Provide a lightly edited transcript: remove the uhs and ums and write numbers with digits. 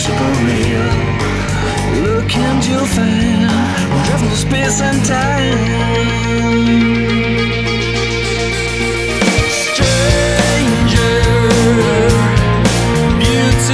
super real. Look and you'll find we're traveling through space and time.